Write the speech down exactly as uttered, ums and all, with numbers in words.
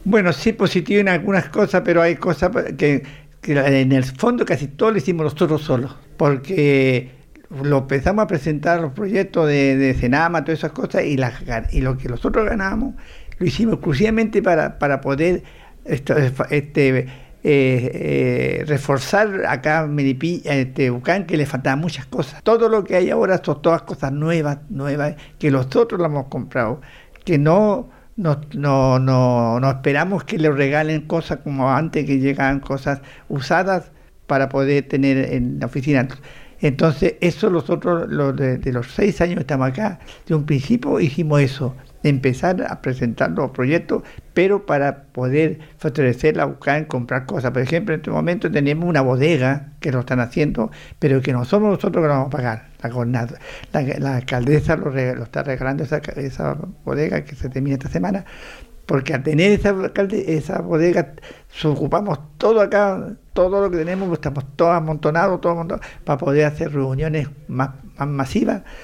Bueno, sí, positivo en algunas cosas, pero hay cosas que, que en el fondo casi todo lo hicimos nosotros solos, porque lo empezamos a presentar los proyectos de, de Senama, todas esas cosas, y, las, y lo que nosotros ganábamos lo hicimos exclusivamente para, para poder esto, este, eh, eh, reforzar acá en Melipilla, en Tehuacán, que le faltaban muchas cosas. Todo lo que hay ahora son todas cosas nuevas, nuevas, que nosotros lo hemos comprado, que no... No, no, no, no esperamos que le regalen cosas como antes, que llegaban cosas usadas para poder tener en la oficina. Entonces, eso nosotros, los de, de los seis años que estamos acá, de un principio hicimos eso, empezar a presentar los proyectos, pero para poder fortalecer la buscar en comprar cosas. Por ejemplo, en este momento tenemos una bodega que lo están haciendo, pero que no somos nosotros que lo vamos a pagar. La, gobernadora, la, la alcaldesa lo, lo está regalando esa, esa bodega que se termina esta semana, porque al tener esa, esa bodega ocupamos todo acá, todo lo que tenemos, estamos todos amontonados, todos amontonados, para poder hacer reuniones más, más masivas,